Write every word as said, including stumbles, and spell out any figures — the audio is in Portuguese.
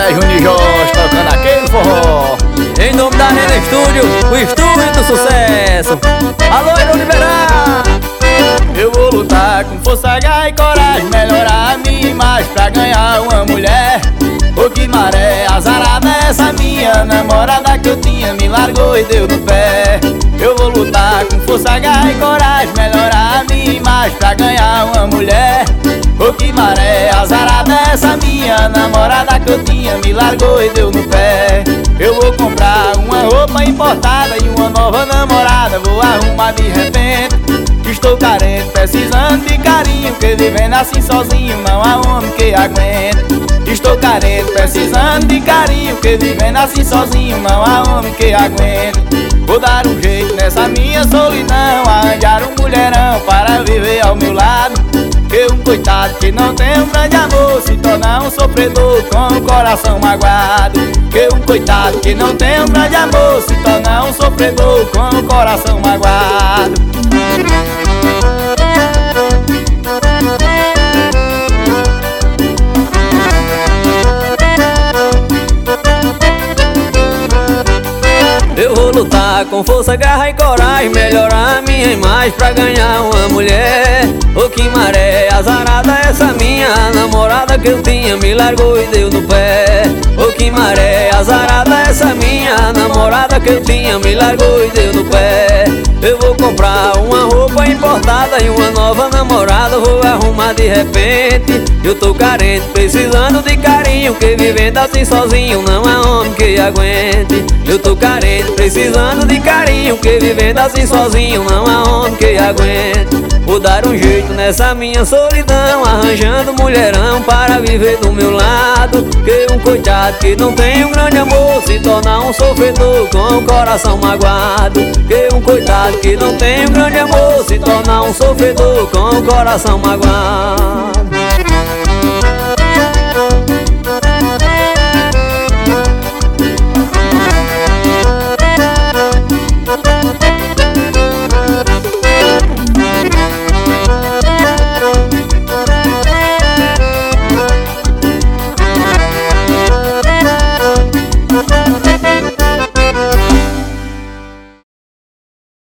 é Júnior Jorge tocando aquele forró. Em nome da Arena Estúdio, o estúdio do sucesso. Alô, irão liberar. Eu vou lutar com força, garra e coragem, melhorar a minha imagem pra ganhar uma mulher. Ô que maré azarada, essa minha namorada que eu tinha me largou e deu no pé. Eu vou lutar com força, garra e coragem, melhorar a minha imagem pra ganhar uma mulher. Ô que maré azarada, essa minha namorada que eu tinha me largou e deu no pé. Eu vou comprar uma roupa importada e uma nova namorada, vou arrumar de repente. Estou carente, precisando de carinho, que vivendo assim sozinho não há homem que aguente. Estou carente, precisando de carinho, que vivendo assim sozinho não há homem que aguente. Vou dar um jeito nessa minha solidão, arranjar um mulherão para viver ao meu lado. Que um coitado que não tem um grande amor se torna um sofredor com o coração magoado. Que um coitado que não tem um grande amor se torna um sofredor com o coração magoado. Eu vou lutar com força, garra e coragem, melhorar a minha imagem pra ganhar uma mulher. Ô que maré azarada, essa minha namorada que eu tinha me largou e deu no pé. Ô que maré azarada, essa minha namorada que eu tinha me largou e deu no pé. Eu vou comprar uma roupa importada e uma nova namorada, vou arrumar de repente. Eu tô carente, precisando de carinho, que vivendo assim sozinho não há homem que aguente. Eu tô carente, precisando de carinho, que vivendo assim sozinho não há homem que aguente. Vou dar um jeito nessa minha solidão, arranjando mulherão para viver do meu lado. Que um coitado que não tem um grande amor se torna um sofredor com o coração magoado. Que um coitado que não tem um grande amor se torna um sofredor com o coração magoado.